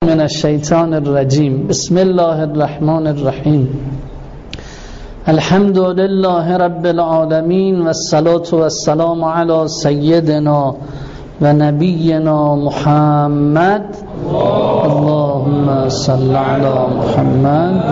من الشیطان الرجیم. بسم الله الرحمن الرحیم. الحمد لله رب العالمین و الصلاة و السلام علی سیدنا و نبینا محمد. اللهم صل علی محمد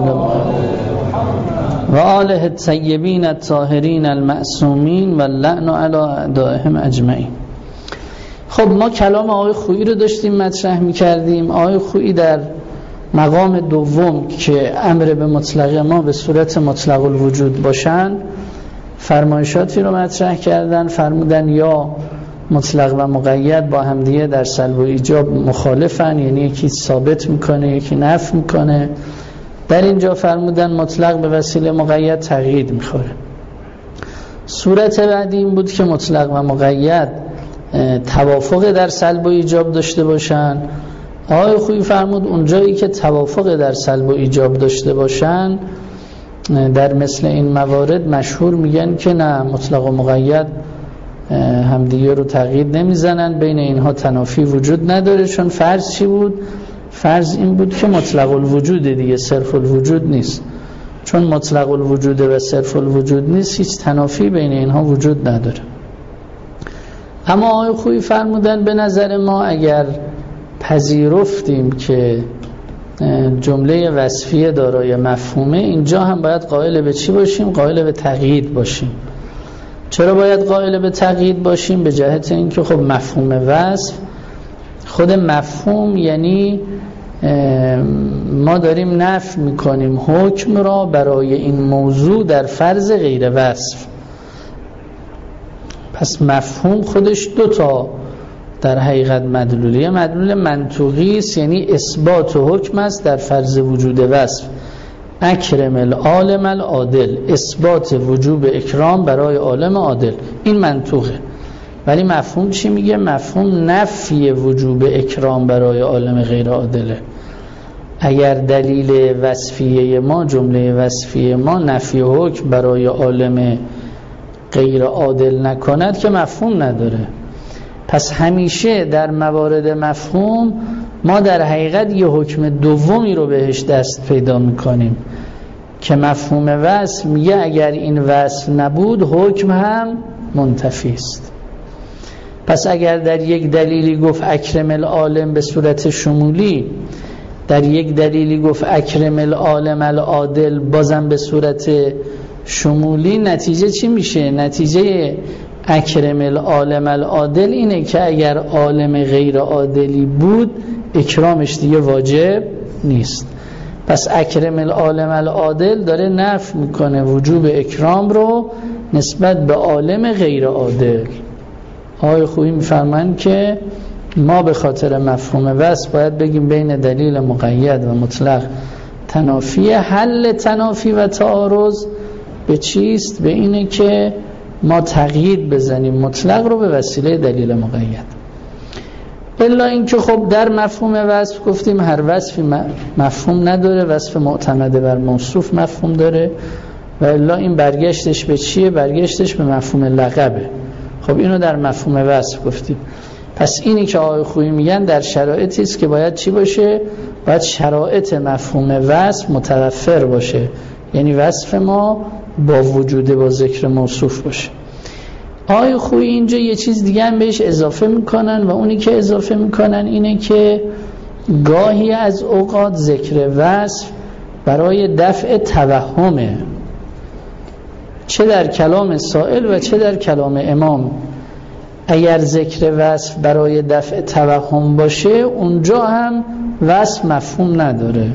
و آله الطیبین الطاهرین المعصومین و اللعن علی اعدائهم اجمعین. خب ما کلام آقای خویی رو داشتیم مطرح می‌کردیم. آقای خویی در مقام دوم که امر به مطلق ما به صورت مطلق الوجود باشن فرمایشاتی رو مطرح کردن. فرمودن یا مطلق و مقید با همدیگه در سلب و ایجاب مخالفن، یعنی یکی ثابت میکنه یکی نفی میکنه. در اینجا فرمودن مطلق به وسیله مقید تقیید میخوره. صورت بعدی این بود که مطلق و مقید توافق در سلب و ایجاب داشته باشن. آقای خویی فرمود اونجایی که توافق در سلب و ایجاب داشته باشن در مثل این موارد مشهور میگن که نه، مطلق و مقید همدیگه رو تقیید نمیزنن، بین اینها تنافی وجود نداره. چون فرض چی بود؟ فرض این بود که مطلق الوجود دیگه، صرف الوجود نیست. چون مطلق الوجود و صرف الوجود نیست، هیچ تنافی بین اینها وجود نداره. اما آقای خویی فرمودن به نظر ما اگر پذیرفتیم که جمله وصفیه دارای مفهومه، اینجا هم باید قائل به چی باشیم؟ قائل به تقیید باشیم. چرا باید قائل به تقیید باشیم؟ به جهت اینکه خب مفهوم وصف، خود مفهوم یعنی ما داریم نفی میکنیم حکم را برای این موضوع در فرض غیر وصف. پس مفهوم خودش دوتا در حقیقت مدلولیه. مدلول منطوقی است، یعنی اثبات حکم است در فرض وجود وصف. اکرم العالم العادل، اثبات وجوب اکرام برای عالم عادل، این منطوقه. ولی مفهوم چی میگه؟ مفهوم نفی وجوب اکرام برای عالم غیر عادله. اگر دلیل وصفیه ما، جمله وصفیه ما نفی حکم برای عالم غیر عادل نکند که مفهوم نداره. پس همیشه در موارد مفهوم ما در حقیقت یه حکم دومی رو بهش دست پیدا میکنیم که مفهوم وصل میگه اگر این وصل نبود حکم هم منتفی است. پس اگر در یک دلیلی گفت اکرم العالم به صورت شمولی، در یک دلیلی گفت اکرم العالم العادل بازم به صورت شمولی، نتیجه چی میشه؟ نتیجه اکرم العالم العادل اینه که اگر عالم غیر عادلی بود اکرامش دیگه واجب نیست. پس اکرم العالم العادل داره نفی میکنه وجوب اکرام رو نسبت به عالم غیر عادل. آقای خویی میفرمایند که ما به خاطر مفهوم وصف باید بگیم بین دلیل مقید و مطلق تنافی. حل تنافی و تعارض به چیست؟ به اینه که ما تقیید بزنیم مطلق رو به وسیله دلیل مقید. الا اینکه خب در مفهوم وصف گفتیم هر وصفی مفهوم نداره، وصف معتمد بر موصوف مفهوم داره. و الا این برگشتش به چیه؟ برگشتش به مفهوم لقبه. خب اینو در مفهوم وصف گفتیم. پس اینی که آقای خویی میگن در شرایطی است که باید چی باشه؟ باید شرایط مفهوم وصف متوفر باشه، یعنی وصف ما با وجود با ذکر موصوف باشه. آقای خویی اینجا یه چیز دیگه هم بهش اضافه میکنن و اونی که اضافه میکنن اینه که گاهی از اوقات ذکر وصف برای دفع توهمه، چه در کلام سائل و چه در کلام امام. اگر ذکر وصف برای دفع توهم باشه اونجا هم وصف مفهوم نداره.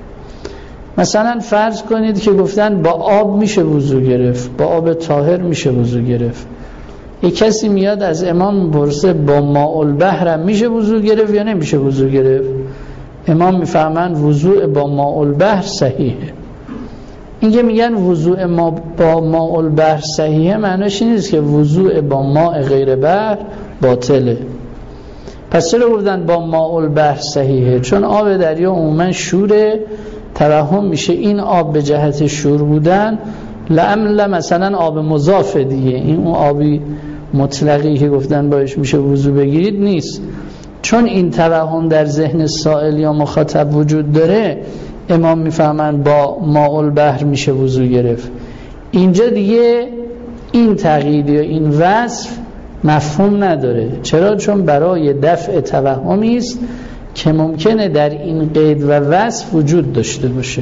مثلا فرض کنید که گفتن با آب میشه وضو گرفت، با آب طاهر میشه وضو گرفت. یک کسی میاد از امام میپرسه با ماء البحر هم میشه وضو گرفت یا نمیشه وضو گرفت؟ امام میفهمن وضوء با ماء البحر صحیحه. اینکه میگن وضوء با ماء البحر صحیحه معناش این نیست که وضوء با ماء غیر بحر باطله. پس چرا گفتن با ماء البحر صحیحه؟ چون آب دریا عموما شوره، توهم میشه این آب به جهت شور بودن لعمل مثلا آب مضاف دیگه، این اون آبی مطلقی که گفتن باش میشه وضو بگیرید نیست. چون این توهم در ذهن سائل یا مخاطب وجود داره، امام میفهمن با ماء البحر میشه وضو گرفت. اینجا دیگه این تقیید یا این وصف مفهوم نداره. چرا؟ چون برای دفع توهمی است که ممکنه در این قید و وصف وجود داشته باشه.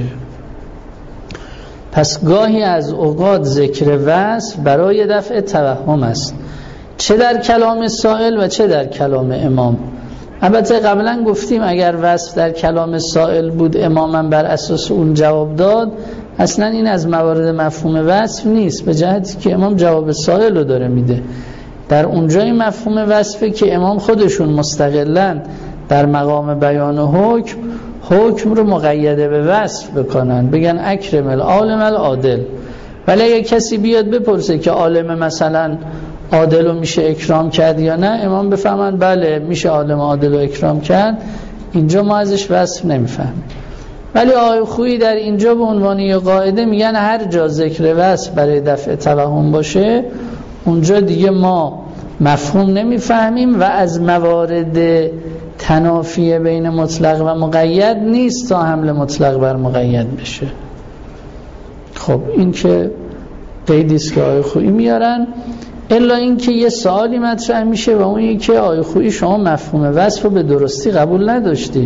پس گاهی از اوقات ذکر وصف برای دفع توهم است، چه در کلام سائل و چه در کلام امام. البته قبلا گفتیم اگر وصف در کلام سائل بود امامم بر اساس اون جواب داد، اصلا این از موارد مفهوم وصف نیست، به جهتی که امام جواب سائل رو داره میده. در اونجای مفهوم وصفه که امام خودشون مستقلاً در مقام بیان و حکم رو مقیده به وصف بکنن، بگن اکرم العالم العادل. ولی اگه کسی بیاد بپرسه که عالم مثلا عادل رو میشه اکرام کرد یا نه، امام بفهمن بله میشه عالم عادل رو اکرام کرد، اینجا ما ازش وصف نمیفهمیم. ولی آقای خویی در اینجا به عنوان یه قاعده میگن هر جا ذکر وصف برای دفع توهم باشه اونجا دیگه ما مفهوم نمیفهمیم و از موارد تنافی بین مطلق و مقید نیست تا حمل مطلق بر مقید بشه. خب این که قیدی است که آقای خویی میارن. الا این که یه سوالی مطرح میشه و اون این که آقای خویی شما مفهوم وصف رو به درستی قبول نداشتید.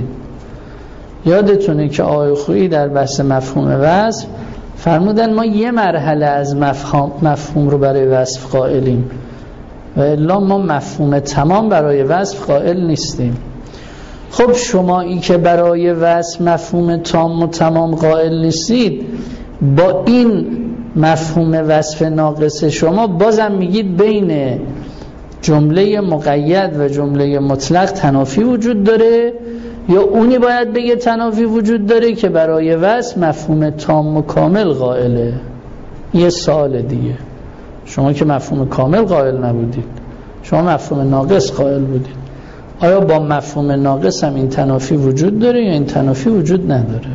یادتونه که آقای خویی در بحث مفهوم وصف فرمودن ما یه مرحله از مفهوم رو برای وصف قائلیم و الا ما مفهوم تمام برای وصف قائل نیستیم. خب شما این که برای وصف مفهوم تام و تمام قائل نیستید، با این مفهوم وصف ناقص شما بازم میگید بین جمله مقید و جمله مطلق تنافی وجود داره، یا اونی باید بگه تنافی وجود داره که برای وصف مفهوم تام و کامل قائله. یه سوال دیگه، شما که مفهوم کامل قائل نبودید، شما مفهوم ناقص قائل بودید، آیا با مفهوم ناقص هم این تنافی وجود داره یا این تنافی وجود نداره؟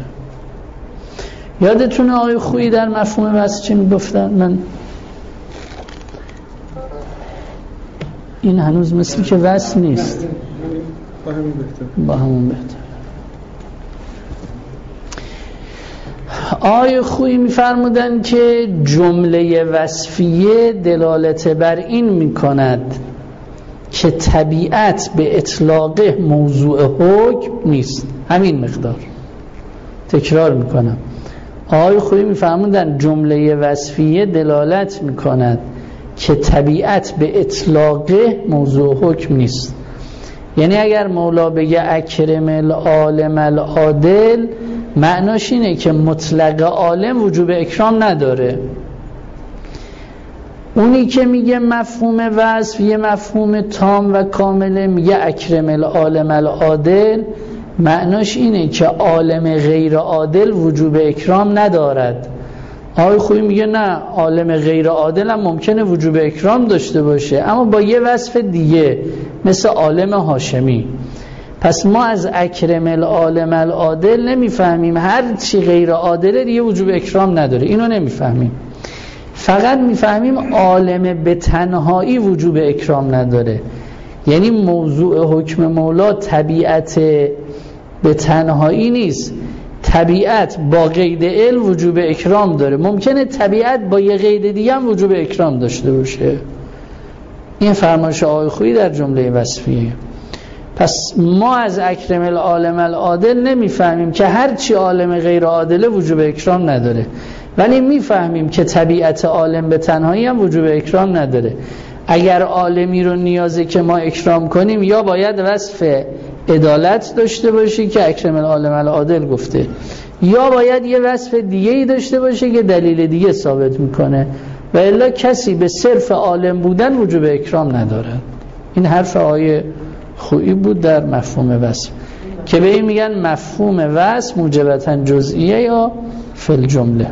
یادتونه آقای خویی در مفهوم وصف چی میگفتن؟ من این هنوز مثل که وصف نیست، با همون بهتر. آقای خویی میفرمودن که جمله وصفیه دلالت بر این میکند که طبیعت به اطلاق موضوع حکم نیست. همین مقدار تکرار میکنم. آقای خویی میفرمودن جمله وصفیه دلالت میکند که طبیعت به اطلاق موضوع حکم نیست. یعنی اگر مولا بگه اکرم العالم العادل، معناش اینه که مطلق عالم وجوب اکرام نداره. اونی که میگه مفهوم وصف یه مفهوم تام و کامله، میگه اکرم العالم العادل، معناش اینه که عالم غیر عادل وجوب اکرام ندارد. آقای خویی میگه نه، عالم غیر عادل هم ممکنه وجوب اکرام داشته باشه، اما با یه وصف دیگه، مثل عالم هاشمی. پس ما از اکرم العالم العادل نمیفهمیم هر چی غیر عادله دیگه وجوب اکرام نداره، اینو نمیفهمیم. فقط میفهمیم عالم به تنهایی وجوب اکرام نداره. یعنی موضوع حکم مولا طبیعت به تنهایی نیست، طبیعت با قید علم وجوب اکرام داره. ممکنه طبیعت با یه قید دیگه هم وجوب اکرام داشته باشه. این فرمایش آقای خویی در جمله وصفیه. پس ما از اکرم العالم العادل نمیفهمیم که هر چی عالم غیر عادله وجوب اکرام نداره، ولی میفهمیم که طبیعت عالم به تنهایی هم وجوب اکرام نداره. اگر عالمی رو نیازه که ما اکرام کنیم، یا باید وصف عدالت داشته باشه که اکرم العالم العادل گفته، یا باید یه وصف دیگه ای داشته باشه که دلیل دیگه ثابت میکنه، و الا کسی به صرف عالم بودن وجوب اکرام نداره. این حرف آقای خویی بود در مفهوم وصف، که به این میگن مفهوم وصف موجبتاً جزئیه یا فی الجمله.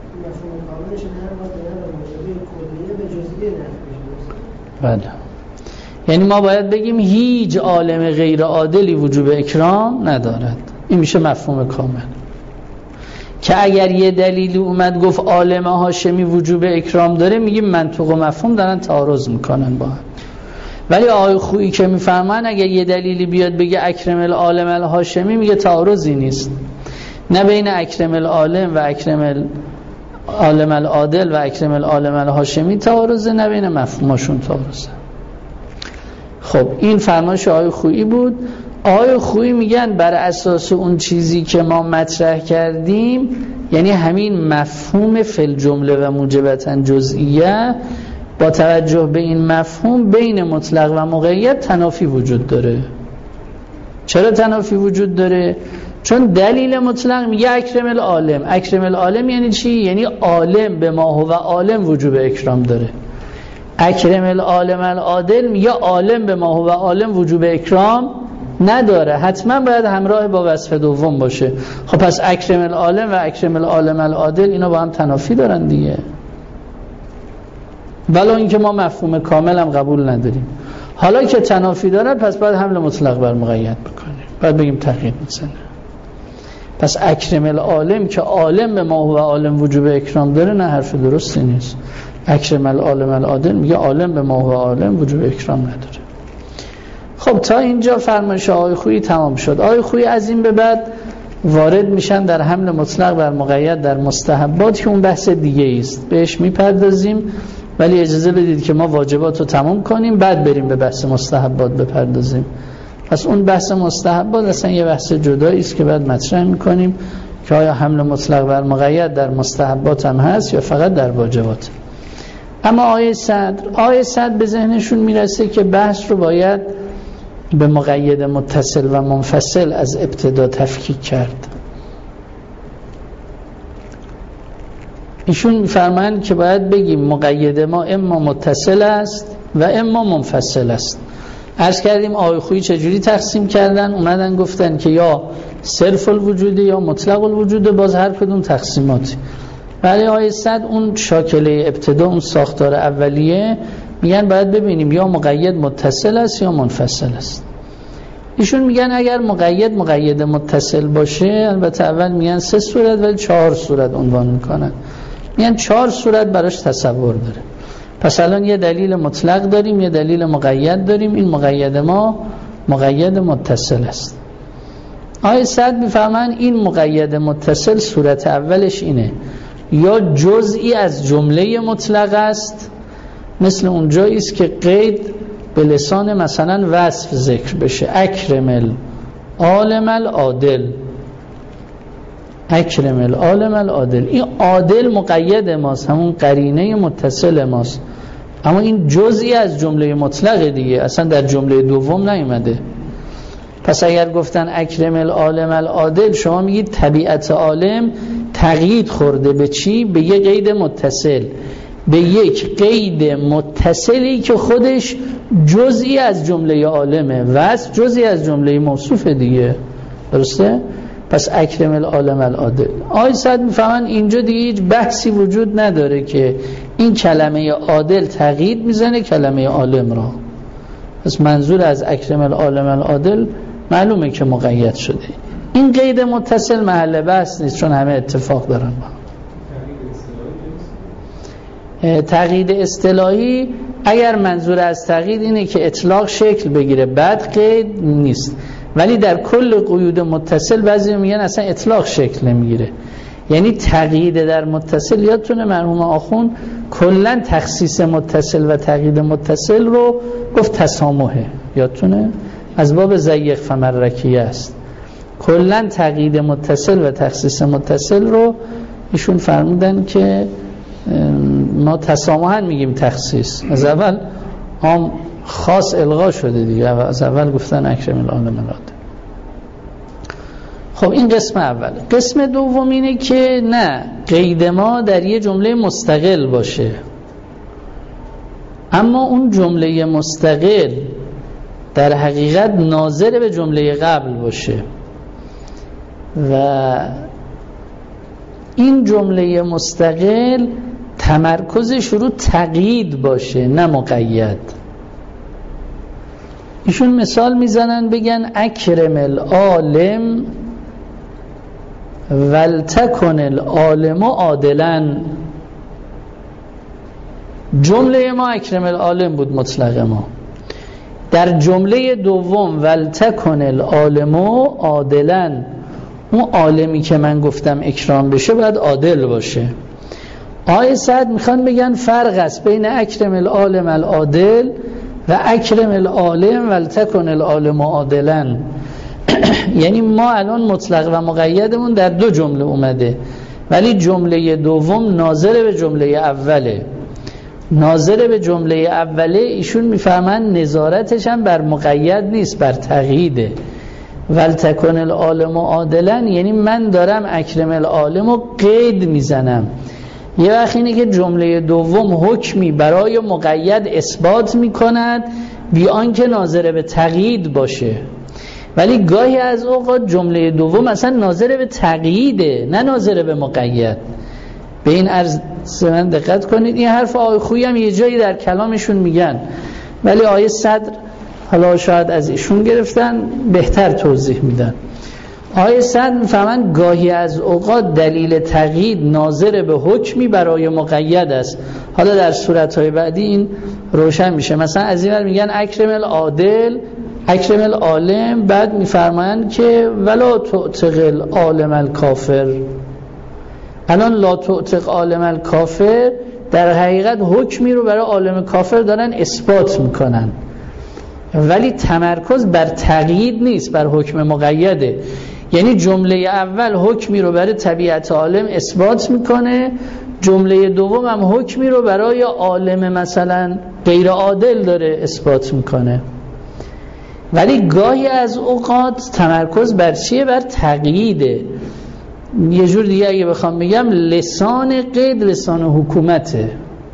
بله، یعنی ما باید بگیم هیچ عالم غیر عادلی وجوب اکرام ندارد. این میشه مفهوم کامل. که اگر یه دلیلی اومد گفت عالم هاشمی وجوب اکرام داره، میگیم منطق و مفهوم دارن تعارض میکنن با هم. ولی آقای خویی که میفهمن اگه یه دلیلی بیاد بگه اکرم العالم الهاشمی، میگه تعارضی نیست، نه بین اکرم العالم و اکرم العالم العادل و اکرم العالم الهاشمی تعارضه، نه بین مفهومشون تعارضه. خب این فرمایش آقای خویی بود. آقای خویی میگن بر اساس اون چیزی که ما مطرح کردیم، یعنی همین مفهوم فی الجمله و موجبتا جزئیه، با توجه به این مفهوم بین مطلق و مقید تنافی وجود داره. چرا تنافی وجود داره؟ چون دلیل مطلق میگه اکرم العالم. اکرم العالم یعنی چی؟ یعنی عالم به ما هو عالم وجوب اکرام داره. اکرم العالم العادل میگه عالم به ما هو عالم وجوب اکرام نداره، حتما باید همراه با وصف دوم باشه. خب پس اکرم العالم و اکرم العالم العادل اینا با هم تنافی دارن دیگه، ولی اینکه ما مفهوم کامل هم قبول نداریم. حالا که تنافی داره پس باید حمل مطلق بر مقید بکنیم، باید بگیم تقیید میزنه. پس اکرم العالم که عالم به ما هو عالم وجوب اکرام داره، نه حرف درستی نیست. اکرم العالم العادل میگه عالم به ما هو عالم وجوب اکرام نداره. خب تا اینجا فرمایش آقای خویی تمام شد. آقای خویی از این به بعد وارد میشن در حمل مطلق بر مقید در مستحبات، که اون بحث دیگه است، بهش میپردازیم، ولی اجازه بدید که ما واجبات رو تمام کنیم بعد بریم به بحث مستحبات بپردازیم. پس اون بحث مستحبات اصلا یه بحث جدایی است که بعد مطرح میکنیم که آیا حمل مطلق بر مقید در مستحبات هم هست یا فقط در واجبات. اما آیه صدر به ذهنشون میرسه که بحث رو باید به مقید متصل و منفصل از ابتدا تفکیک کرد. ایشون میفرمایند که باید بگیم مقید ما اما متصل است و اما منفصل است. عرض کردیم آقای خویی چجوری تقسیم کردن، اومدن گفتن که یا صرف الوجود یا مطلق الوجود، باز هر کدوم تقسیماتی. ولی آیه صد اون شاکله ابتدا، اون ساختار اولیه، میگن باید ببینیم یا مقید متصل است یا منفصل است. ایشون میگن اگر مقید متصل باشه، البته اول میگن 3 صورت ولی 4 صورت عنوان میکنن، میگن 4 صورت براش تصور داره. پس الان یه دلیل مطلق داریم، یه دلیل مقید داریم، این مقید ما مقید متصل است. آیه صد میفهمن این مقید متصل صورت اولش اینه، یا جزئی از جمله مطلق است، مثل اون جایی است که قید به لسان مثلا وصف ذکر بشه، اکرم العالم العادل، اکرم العالم العادل. این عادل مقید ماست، همون قرینه متصل ماست، اما این جزئی از جمله مطلق دیگه، اصلا در جمله دوم نیومده. پس اگر گفتن اکرم العالم العادل، شما میگید طبیعت عالم تقیید خورده به چی؟ به یک قید متصل، به یک قید متصلی که خودش جزئی از جمله عالمه و جزئی از جمله موصوف دیگه، درسته؟ پس اکرم العالم العادل. آیه صد میفهمن اینجا دیگه هیچ بحثی وجود نداره که این کلمه عادل تقیید میزنه کلمه عالم را. پس منظور از اکرم العالم العادل معلومه که مقید شده. این قید متصل محل بحث نیست، چون همه اتفاق دارن با تقیید اصطلاحی. اگر منظور از تقیید اینه که اطلاق شکل بگیره بعد قید نیست، ولی در کل قیود متصل بعضی میگن اصلا اطلاق شکل نمیگیره. یعنی تقیید در متصل، یادتونه مرحوم آخوند کلا تخصیص متصل و تقیید متصل رو گفت تسامحه، یادتونه از باب ضیق فمرکیه است. کلا تقیید متصل و تخصیص متصل رو ایشون فرمودن که ما تسامحاً میگیم تخصیص، از اول هم خاص الغا شده دیگه، از اول گفتن اکرم العالم العادل. خب این قسم اول. قسم دوم اینه که نه، قید ما در یه جمله مستقل باشه، اما اون جمله مستقل در حقیقت ناظر به جمله قبل باشه و این جمله مستقل تمرکزش رو تقیید باشه نه مقید. ایشون مثال میزنن بگن اکرم العالم ولتکن العالم عادلا. جمله ما اکرم العالم بود، مطلق ما. در جمله دوم ولتکن العالم عادلا، اون عالمی که من گفتم اکرام بشه باید عادل باشه. آیه سعد میخوان بگن فرق است بین اکرم العالم العادل و اکرم العالم ولتکن العالم عادلا. یعنی ما الان مطلق و مقیدمون در دو جمله اومده، ولی جمله دوم ناظر به جمله اوله. ناظر به جمله اوله ایشون میفهمن نظارتش هم بر مقید نیست، بر تقییده. ولتکن العالم عادلا یعنی من دارم اکرم العالم رو قید میزنم. یه وقت اینه که جمله دوم حکمی برای مقید اثبات میکند بی آنکه ناظر به تقیید باشه، ولی گاهی از اوقات جمله دوم اصلا ناظر به تقییده نه ناظر به مقید. به این عرض من دقت کنید. این حرف آقای خویی هم یه جایی در کلامشون میگن، ولی آیه صدر حالا شاید از ایشون گرفتن بهتر توضیح میدن. آیه صدر میفهمن گاهی از اوقات دلیل تقیید ناظر به حکمی برای مقید است. حالا در صورتهای بعدی این روشن میشه. مثلا از این ور میگن اکرم العادل اکرم العالم، بعد میفرمایند که ولا تعتق العالم الکافر. الان لا تعتق عالم الکافر در حقیقت حکمی رو برای عالم کافر دارن اثبات میکنن، ولی تمرکز بر تقیید نیست، بر حکم مقیده. یعنی جمله اول حکمی رو برای طبیعت عالم اثبات میکنه، جمله دوم هم حکمی رو برای عالم مثلا غیر عادل داره اثبات میکنه. ولی گاهی از اوقات تمرکز بر چیه؟ بر تقییده. یه جور دیگه اگه بخوام بگم لسان قید لسان حکومته.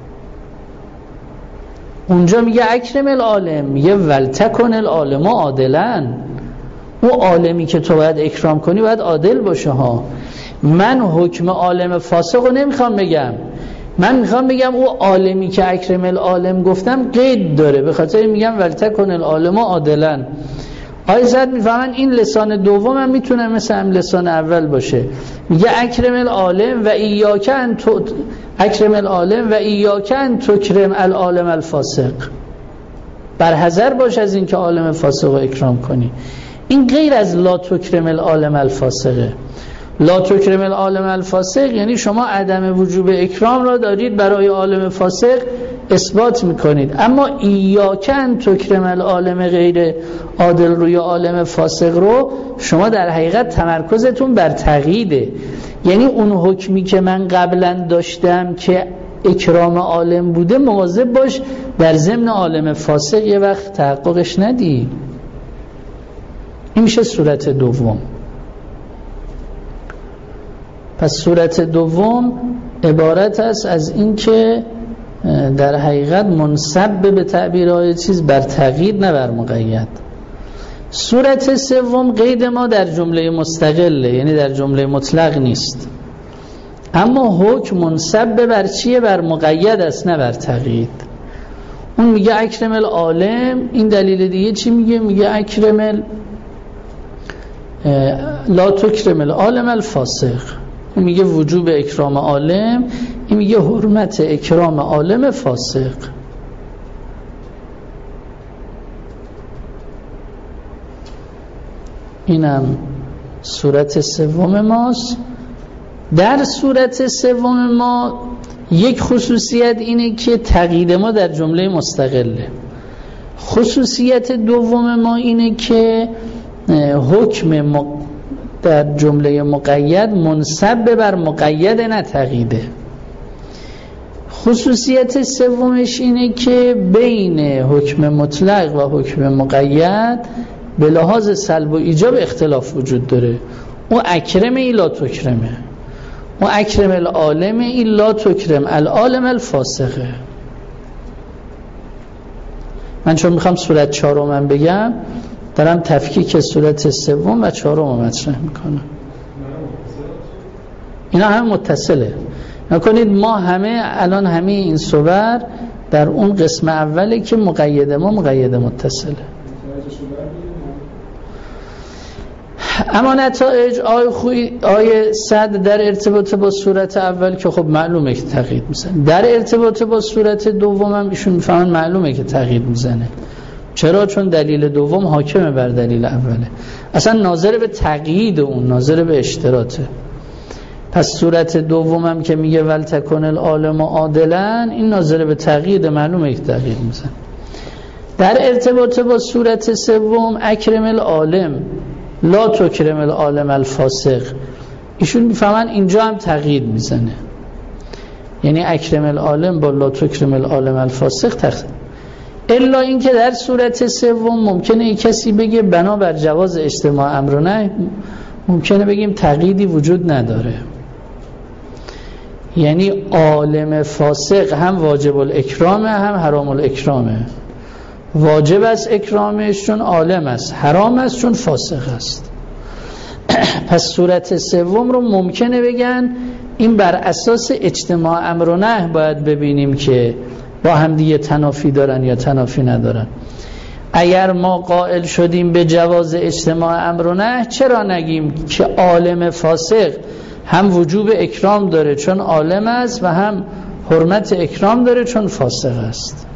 اونجا میگه اکرم العالم، میگه ولتکن العالم عادلا. او عالمی که تو باید اکرام کنی باید عادل باشه ها. من حکم عالم فاسق رو نمیخوام بگم، من میخوام بگم او عالمی که اکرم العالم گفتم قید داره، به خاطر میگم ولتکن العالم عادلا. آیه زد میفهمن این لسان دوم هم میتونه مثل هم لسان اول باشه. میگه اکرم العالم و ایاک ان اکرم العالم و ایاک ان تکرم العالم الفاسق. برحذر باش از این که عالم فاسق رو اکرام کنی. این غیر از لا تکرم العالم الفاسقه. لا تکرم العالم الفاسق یعنی شما عدم وجوب اکرام را دارید برای عالم فاسق اثبات میکنید، اما ایاک ان تکرم العالم غیر عادل روی عالم فاسق رو شما در حقیقت تمرکزتون بر تقییده. یعنی اون حکمی که من قبلا داشتم که اکرام عالم بوده مواظب باش در ضمن عالم فاسق یه وقت تحققش ندی. این میشه صورت دوم. پس صورت دوم عبارت است از این که در حقیقت منصب به تعبیر آیه چیز بر تقیید نه بر مقید. صورت سوم قید ما در جمله مستقله، یعنی در جمله مطلق نیست، اما حکم منصب بر چیه؟ بر مقید است نه بر تقیید. اون میگه اکرم العالم. این دلیل دیگه چی میگه؟ میگه اکرم لا تکرم العالم الفاسق. این میگه وجوب اکرام عالم، این میگه حرمت اکرام عالم فاسق. اینم صورت سوم ماست. در صورت سوم ما یک خصوصیت اینه که تقیید ما در جمله مستقله. خصوصیت دوم ما اینه که حکم در جمله مقید منصب بر مقید نه تقییده. خصوصیت سومش اینه که بین حکم مطلق و حکم مقید به لحاظ سلب و ایجاب اختلاف وجود داره. او اکرم ای لا تکرمه، او اکرم العالم ای لا تکرم العالم الفاسقه. من چون میخوام صورت چهارم بگم دارم تفکیک صورت سوم و چهارم مطرح میکنم. اینا هم متصله. نکنید ما الان همه این صور در اون قسم اوله که مقید ما مقید متصله. اما نتایج آیه صد در ارتباط با صورت اول که خب معلومه که تقیید میزنه، در ارتباط با صورت دوم هم ایشون میفهمن معلومه که تقیید میزنه. چرا؟ چون دلیل دوم حاکمه بر دلیل اوله، اصلا ناظر به تقیید اون، ناظر به اشتراطه. پس صورت دومم که میگه ولتکن العالم عادلا، این ناظر به تقیید، معلومه یک تقیید میزن. در ارتباط با صورت سوم اکرم العالم لا تکرم العالم الفاسق، ایشون میفهمن اینجا هم تقیید میزنه، یعنی اکرم العالم با لا تکرم العالم الفاسق تقیید. الا اینکه در صورت سوم ممکنه یک کسی بگه بنابر جواز اجتماع امر و نهی ممکنه بگیم تقییدی وجود نداره، یعنی عالم فاسق هم واجب الاکرامه هم حرام الاکرامه. واجب است اکرامش چون عالم است، حرام است چون فاسق است. پس صورت سوم رو ممکنه بگن این بر اساس اجتماع امر و نهی باید ببینیم که با هم دیگه تنافی دارن یا تنافی ندارن. اگر ما قائل شدیم به جواز اجتماع امر و نهی، چرا نگیم که عالم فاسق هم وجوب اکرام داره چون عالم است و هم حرمت اکرام داره چون فاسق است؟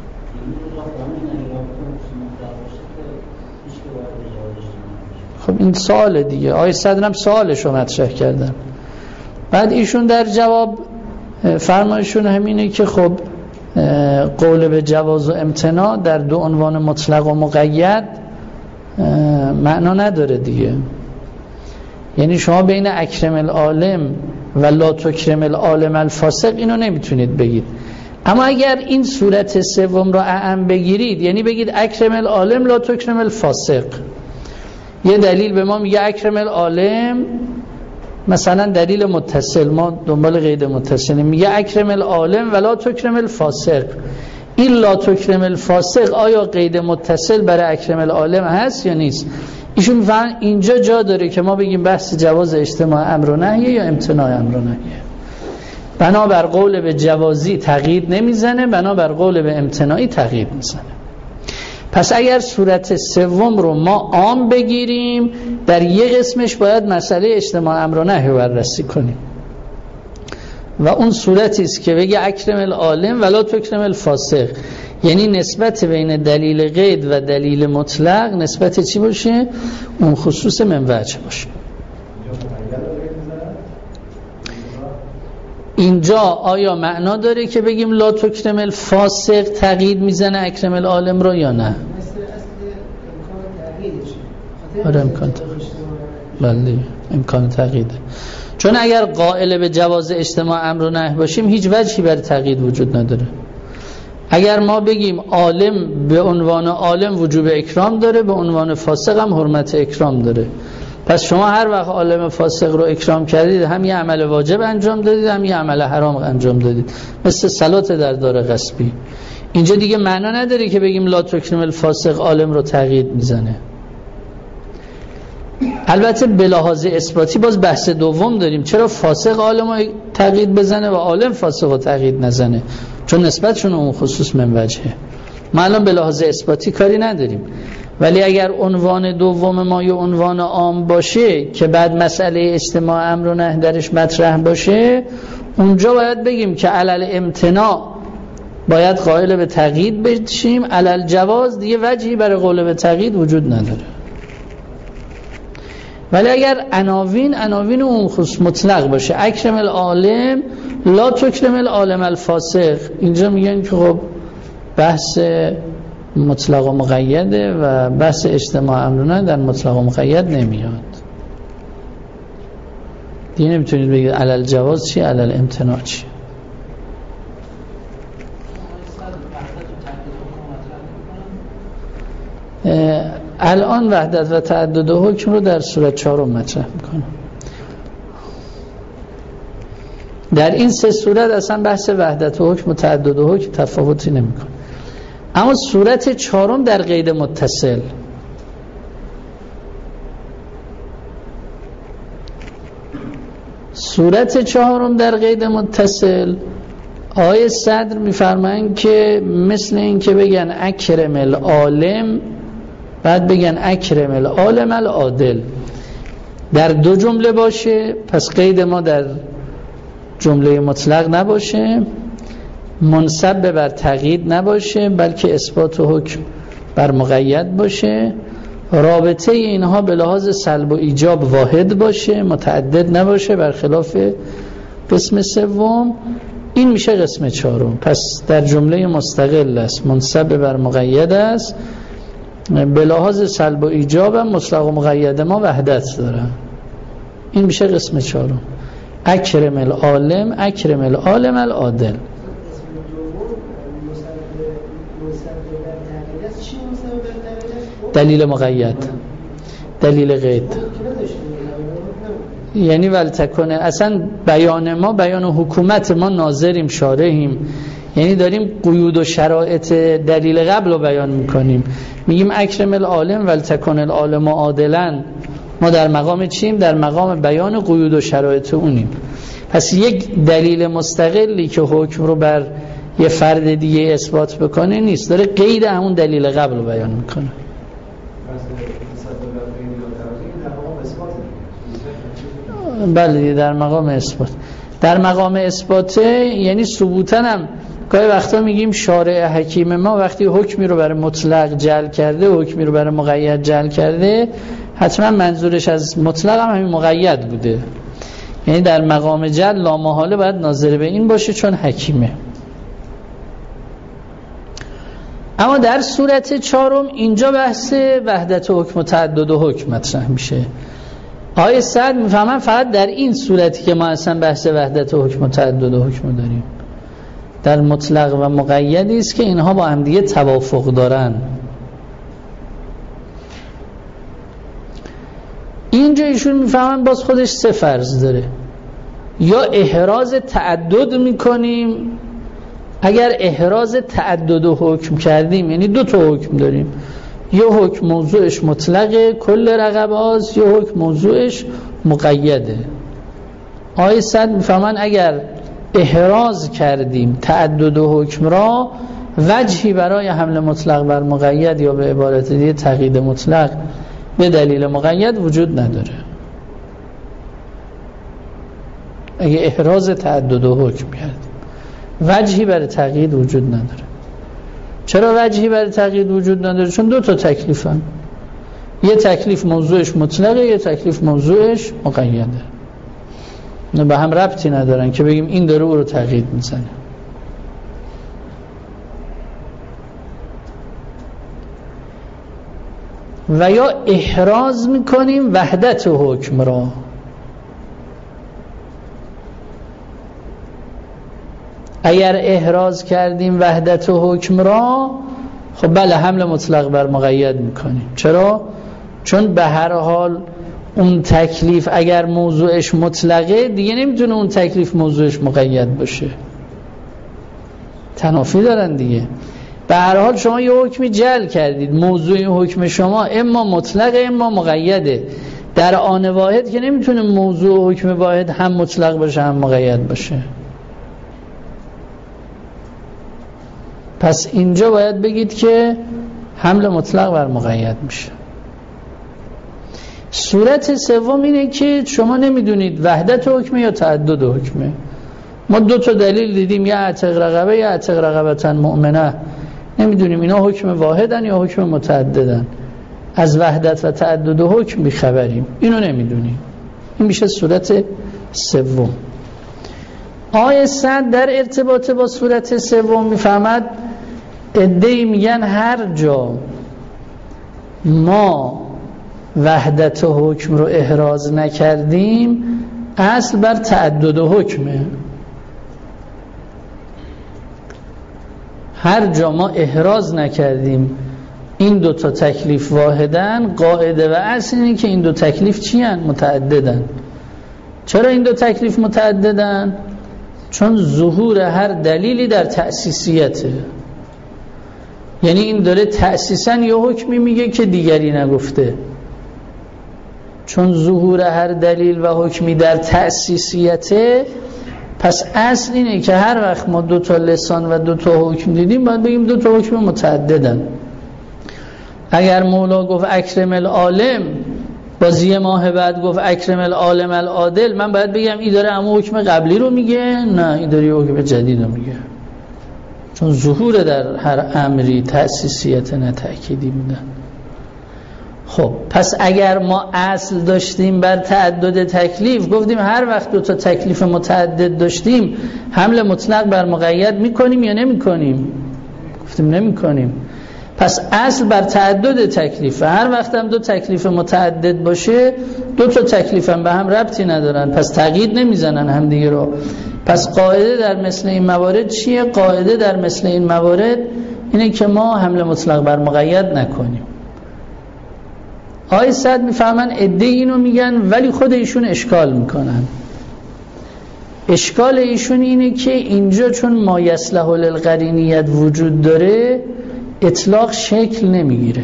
خب این سوال دیگه، آقای صدرم سوالش رو مطرح کردن. بعد ایشون در جواب فرمایشون همینه که خب قول به جواز و امتناع در دو عنوان مطلق و مقید معنا نداره دیگه. یعنی شما بین اکرم العالم و لا تکرم العالم الفاسق اینو نمیتونید بگید. اما اگر این صورت سوم رو اعم بگیرید، یعنی بگید اکرم العالم لا تکرم الفاسق، یه دلیل به ما میگه اکرم العالم، مثلا دلیل متصل، ما دنبال قید متصل، میگه اکرم العالم ولا تکرم الفاسق. این لا تکرم الفاسق آیا قید متصل برای اکرم العالم هست یا نیست؟ ایشون میفهمن اینجا جا داره که ما بگیم بحث جواز اجتماع امر و نهی یا امتناع امر و نهی. بنابر قول به جوازی تقیید نمیزنه، بنابر قول به امتناعی تقیید میزنه. پس اگر صورت سوم رو ما عام بگیریم، در یک قسمش باید مسئله اجتماع امر و نهی رو بررسی کنیم و اون صورتی است که بگه اکرم العالم ولا تکرم الفاسق، یعنی نسبت بین دلیل قید و دلیل مطلق نسبت چی باشه؟ اون خصوص من وجه باشه. اینجا آیا معنا داره که بگیم لا تکرم الفاسق تقیید میزنه اکرم العالم رو یا نه؟ آره امکان تقیید، بله امکان تقییده. چون اگر قائل به جواز اجتماع امر و نهی باشیم هیچ وجهی برای تقیید وجود نداره. اگر ما بگیم عالم به عنوان عالم وجوب اکرام داره، به عنوان فاسق هم حرمت اکرام داره، پس شما هر وقت عالم فاسق رو اکرام کردید هم یه عمل واجب انجام دادید هم یه عمل حرام انجام دادید، مثل صلات در دار غصبی. اینجا دیگه معنا نداره که بگیم لا تکرم الفاسق عالم رو تقیید میزنه. البته به لحاظ اثباتی باز بحث دوم داریم، چرا فاسق عالم رو تقیید بزنه و عالم فاسق رو تقیید نزنه؟ چون نسبتشون اون خصوص من وجهه. ما الان به لحاظ اثباتی کاری نداریم، ولی اگر عنوان دوم ما یا عنوان عام باشه که بعد مسئله اجتماع امر و نهی درش مطرح باشه، اونجا باید بگیم که علل امتناع باید قائل به تقیید بشیم، علل جواز دیگه وجهی برای قائل به تقیید وجود نداره. ولی اگر عناوین اون خصوص مطلق باشه، اکرم العالم لا تکرم العالم الفاسق، اینجا میگن که خب بحث مطلق و مقیده و بحث اجتماع امر و نهی در مطلق و مقید نمیاد. دیگه نمیتونید بگید علل جواز چی، علل امتناع چی. الان وحدت و تعدد حکم رو در سوره 4 مطرح میکنم. در این سه صورت اصلا بحث وحدت و حکم و تعدد و حکم تفاوتی نمیکنه. اما صورت 4 در قید متصل، صورت 4 در قید متصل آیه صدر میفرمایند که مثل این که بگن اکرم العالم بعد بگن اکرم العالم العادل، در دو جمله باشه، پس قید ما در جمله مطلق نباشه، منصب بر تقیید نباشه، بلکه اثبات و حکم بر مقید باشه، رابطه اینها به لحاظ سلب و ایجاب واحد باشه، متعدد نباشه، برخلاف قسم سوم. این میشه قسم چهارم. پس در جمله مستقل است، منصب بر مقید است، به لحاظ سلب و ایجاب هم مطلق و مقید ما وحدت داره. این میشه قسم چهارم. اکرم العالم اکرم العالم العادل. دلیل مقید، دلیل قید، یعنی ولتکنه. اصلا بیان ما بیان حکومت ما، ناظریم شارحیم، یعنی داریم قیود و شرایط دلیل قبل رو بیان میکنیم. میگیم اکرم العالم ولتکن العالم عادلا. ما در مقام چیم؟ در مقام بیان قیود و شرایط اونیم. پس یک دلیل مستقلی که حکم رو بر یه فرد دیگه اثبات بکنه نیست، داره قید همون دلیل قبل رو بیان میکنه. بله، در مقام اثبات. در مقام اثباته یعنی ثبوتاً هم گاهی وقتا میگیم شارع حکیم ما وقتی حکمی رو برای مطلق جعل کرده، حکمی رو برای مقید جعل کرده، حتما منظورش از مطلق هم همین مقید بوده. یعنی در مقام جعل لامحاله باید ناظر به این باشه چون حکیمه. اما در صورت چهارم اینجا بحث وحدت حکم و تعدد حکم مطرح میشه. آیه سعد میفهمن فقط در این صورتی که ما اصلا بحث وحدت حکم و تعدد حکم داریم، در مطلق و مقیدی است که اینها با هم دیگه توافق دارن. اینجا ایشون میفهمن باز خودش سه فرض داره. یا احراز تعدد میکنیم، اگر احراز تعدد حکم کردیم یعنی دو تا حکم داریم، یه حکم موضوعش مطلقه کل رقبه هاست، یه حکم موضوعش مقیده. آیه صد میفهمن اگر احراز کردیم تعدد حکم را، وجهی برای حمل مطلق بر مقید یا به عبارت دیگه تقیید مطلق به دلیل مقید وجود نداره. اگه احراز تعدد حکم کردیم وجهی برای تقیید وجود نداره. چرا وجهی برای تقیید وجود نداره؟ چون دو تا تکلیف هم. یه تکلیف موضوعش مطلقه، یه تکلیف موضوعش مقیده. نه به هم ربطی ندارن که بگیم این داره او رو تقیید میزنه. و یا احراز میکنیم وحدت حکم را. اگر احراز کردیم وحدت حکم را، خب بله حمل مطلق بر مقید میکنیم. چرا؟ چون به هر حال اون تکلیف اگر موضوعش مطلقه دیگه نمیتونه اون تکلیف موضوعش مقید باشه، تنافی دارن دیگه. به هر حال شما یه حکمی جعل کردید، موضوع حکم شما اما مطلقه اما مقیده، در آن واحد که نمیتونه موضوع حکم واحد هم مطلق باشه هم مقید باشه. پس اینجا باید بگید که حمل مطلق بر مقید میشه. صورت سوم اینه که شما نمیدونید وحدت حکمه یا تعدد حکمه. ما دو تا دلیل دیدیم، یا اعتق رقبه یا اعتق رقبتن مؤمنه، نمیدونیم اینا حکم واحدن یا حکم متعددن. از وحدت و تعدد حکم بیخبریم، اینو نمیدونیم. این میشه صورت سوم. آیه صد در ارتباط با صورت سوم میفهمد ادعی میگن هر جا ما وحدت حکم رو احراز نکردیم اصل بر تعدد حکمه. هر جا ما احراز نکردیم این دو تا تکلیف واحدن، قاعده و اصل اینه که این دو تکلیف چی هن؟ متعددن. چرا این دو تکلیف متعددن؟ چون ظهور هر دلیلی در تأسیسیته. یعنی این داره تأسیساً یه حکمی میگه که دیگری نگفته. چون ظهور هر دلیل و حکمی در تأسیسیته، پس اصل اینه که هر وقت ما دو تا لسان و دو تا حکم دیدیم باید بگیم دو تا حکم متعددن. اگر مولا گفت اکرم العالم، باز یه ماه بعد گفت اکرم العالم العادل، من باید بگم این داره اما حکم قبلی رو میگه؟ نه، این داره حکم جدید رو میگه. چون ظهور در هر امری تأسیسیت نه تأکیدی بودن. خب پس اگر ما اصل داشتیم بر تعدد تکلیف، گفتیم هر وقت دو تا تکلیف متعدد داشتیم حمل مطلق بر مقید میکنیم یا نمیکنیم؟ گفتیم نمیکنیم. پس اصل بر تعدد تکلیف، هر وقت هم دو تکلیف متعدد باشه دو تا تکلیف هم به هم ربطی ندارن، پس تقیید نمیزنن هم دیگه رو. پس قاعده در مثل این موارد چیه؟ قاعده در مثل این موارد اینه که ما حمل مطلق بر مقید نکنیم. آقای سعد میفهمن عده اینو میگن ولی خود ایشون اشکال میکنن. اشکال ایشون اینه که اینجا چون ما یصلح للقرینیت وجود داره اطلاق شکل نمیگیره.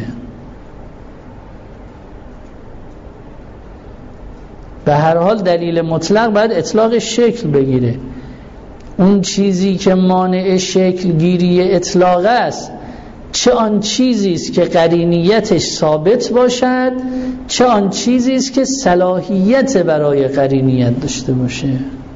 به هر حال دلیل مطلق باید اطلاق شکل بگیره. اون چیزی که مانع شکل گیری اطلاق است چه آن چیزی است که قرینیتش ثابت باشد، چه آن چیزی است که صلاحیت برای قرینیت داشته باشه.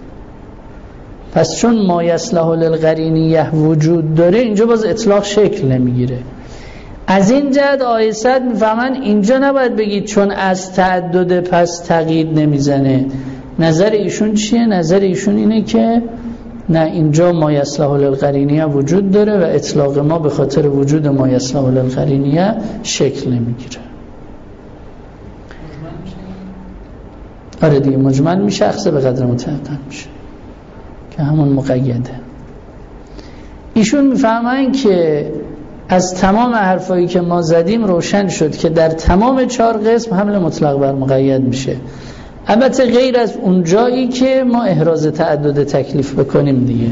پس چون ما یصلح للقرینیه وجود داره اینجا باز اطلاق شکل نمیگیره. از این جهت آیه صد میفهمن اینجا نباید بگید چون از تعدد پس تقیید نمیزنه. نظر ایشون چیه؟ نظر ایشون اینه که نه، اینجا ما یصلح للقرینیه وجود داره و اطلاق ما به خاطر وجود ما یصلح للقرینیه شکل نمیگیره. آره دیگه مجمل میشه، اخذ به قدر متعدد میشه که همون مقیده. ایشون میفهمن که از تمام حرفایی که ما زدیم روشن شد که در تمام 4 قسم حمل مطلق بر مقید میشه، البته غیر از اون جایی که ما احراز تعدد تکلیف بکنیم دیگه.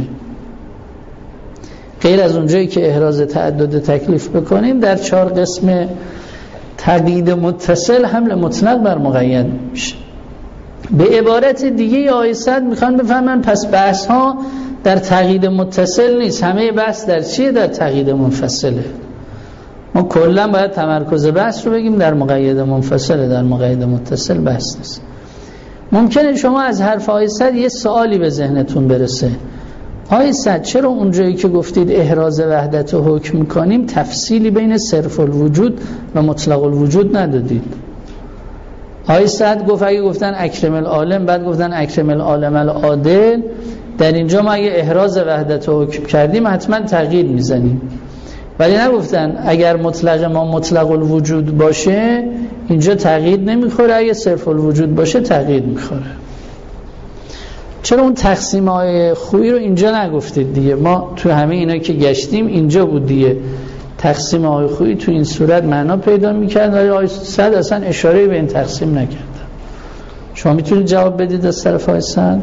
غیر از اون جایی که احراز تعدد تکلیف بکنیم در 4 قسم تقیید متصل حمل مطلق بر مقید میشه. به عبارت دیگه آیه صد میخوان بفهمن پس بحث ها در تقیید متصل نیست، همه بحث در چیه؟ در تقیید منفصله. ما کلا باید تمرکز بحث رو بگیم در مقید منفصله، در مقید متصل بحث نیست. ممکنه شما از حرف آیه صد یه سوالی به ذهنتون برسه. آیه صد چرا اونجایی که گفتید احراز وحدت رو حکم میکنیم تفصیلی بین صرف الوجود و مطلق الوجود ندادید؟ آیه صد گفت اگه گفتن اکرم العالم بعد گفتن اکرم العالم العادل، در اینجا ما اگه احراز وحدت رو حکم کردیم حتما تقیید میزنیم، ولی نگفتن اگر مطلق ما مطلق الوجود باشه اینجا تقیید نمیخوره، اگه صرف الوجود باشه تقیید میخوره. چرا اون تقسیم های خویی رو اینجا نگفتید دیگه؟ ما تو همه اینا که گشتیم اینجا بود دیگه. تقسیم های خویی تو این صورت معنا پیدا میکرد ولی آیه صد اصلا اشاره به این تقسیم نکردن. شما میتونید جواب بدید از طرف آیه صد؟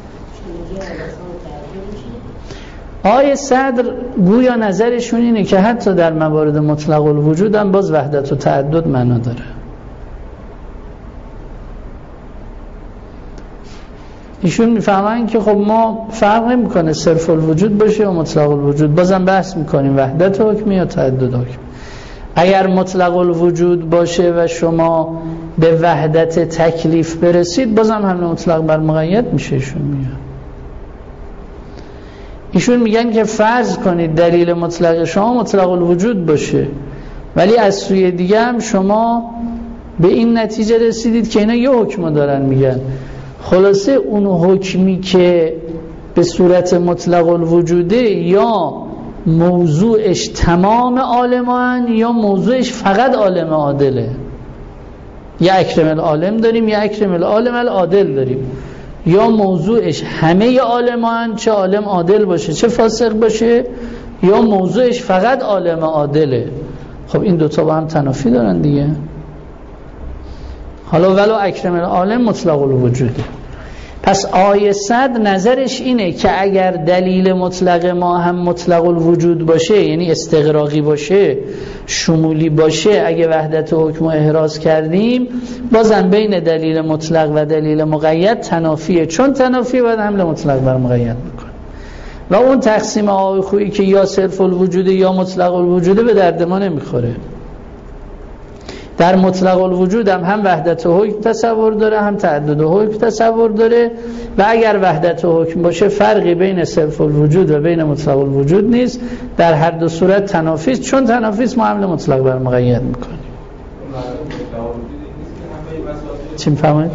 آیه صدر گویا نظرشون اینه که حتی در موارد مطلق الوجود هم باز وحدت و تعدد معنا داره. ایشون میفهمن که خب ما فرق نمیکنه صرف الوجود باشه یا مطلق الوجود، بازم بحث میکنیم وحدت حکمی یا تعدد حکمی. اگر مطلق الوجود باشه و شما به وحدت تکلیف برسید بازم حمل مطلق بر مقید میشه. ایشون میگن که فرض کنید دلیل مطلق شما مطلق الوجود باشه ولی از سوی دیگه هم شما به این نتیجه رسیدید که اینا یه حکم دارن میگن. خلاصه اون حکمی که به صورت مطلق الوجوده یا موضوعش تمام عالمان یا موضوعش فقط عالم عادله. یا اکرم العالم داریم یا اکرم العالم العادل داریم، یا موضوعش همه عالمان چه عالم عادل باشه چه فاسق باشه، یا موضوعش فقط عالم عادله. خب این دوتا با هم تنافی دارن دیگه. حالا ولو اکرم العالم مطلق الوجوده. پس آیه صد نظرش اینه که اگر دلیل مطلق ما هم مطلق الوجود باشه، یعنی استغراقی باشه، شمولی باشه، اگه وحدت حکم و احراز کردیم بازم بین دلیل مطلق و دلیل مقید تنافیه، چون تنافیه باید حمل مطلق بر مقید میکنه. و اون تقسیم آیه خویی که یا صرف الوجوده یا مطلق الوجوده به درد ما نمیخوره. در مطلق الوجود هم وحدت حکم تصور داره، هم تعدد حکم تصور داره. و اگر وحدت حکم باشه فرقی بین صرف الوجود و بین مطلق الوجود نیست، در هر دو صورت تنافی است، چون تنافی است ما حمل مطلق بر مقید میکنیم. چی میفهمید؟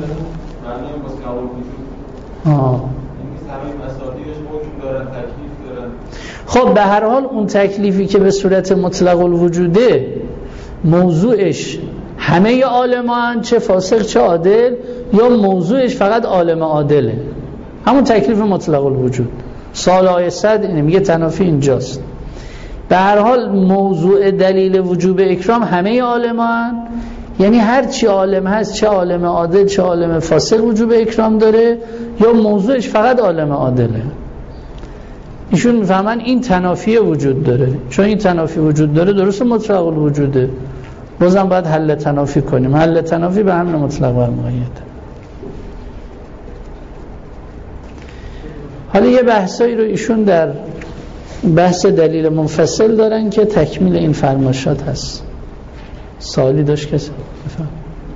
خب به هر حال اون تکلیفی که به صورت مطلق الوجوده موضوعش همه عالمان چه فاسق چه عادل، یا موضوعش فقط عالم عادله، همون تکلیف مطلق الوجود. سال آیه 100 اینه، میگه تنافی اینجاست. به هر حال موضوع دلیل وجوب اکرام همه عالمان، یعنی هر چی عالم هست، چه عالم عادل چه عالم فاسق وجوب اکرام داره، یا موضوعش فقط عالم عادله. ایشون میفهمن این تنافی وجود داره. چون این تنافی وجود داره درست مطلق الوجوده، بازم باید حل تنافی کنیم. حل تنافی به همین مطلق بر مقید. حالا یه بحثایی رو ایشون در بحث دلیل منفصل دارن که تکمیل این فرمایشات هست. سوالی داشت کسی؟ بفهم.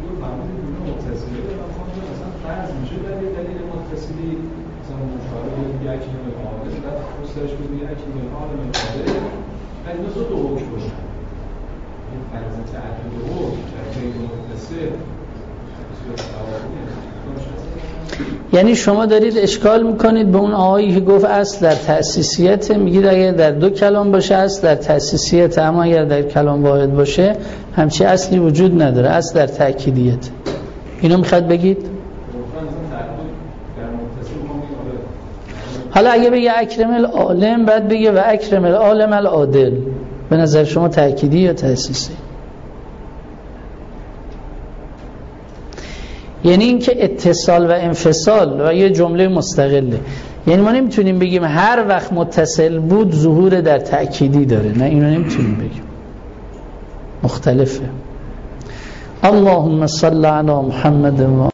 یعنی شما دارید اشکال میکنید به اون آیه‌ای که گفت اصل در تأسیسیت، میگید اگر در دو کلام باشه اصل در تأسیسیت، اما اگر در کلام واحد باشه همچی اصلی وجود نداره، اصل در تأکیدیت. اینو میخواد بگید؟ حالا اگه بگه اکرم العالم بعد بگه و اکرم العالم العادل، به نظر شما تأکیدی یا تأسیسی؟ یعنی این که اتصال و انفصال و یه جمله مستقله. یعنی ما نمیتونیم بگیم هر وقت متصل بود ظهور در تأکیدی داره، نه اینو نمیتونیم بگیم، مختلفه. اللهم صل علی محمد و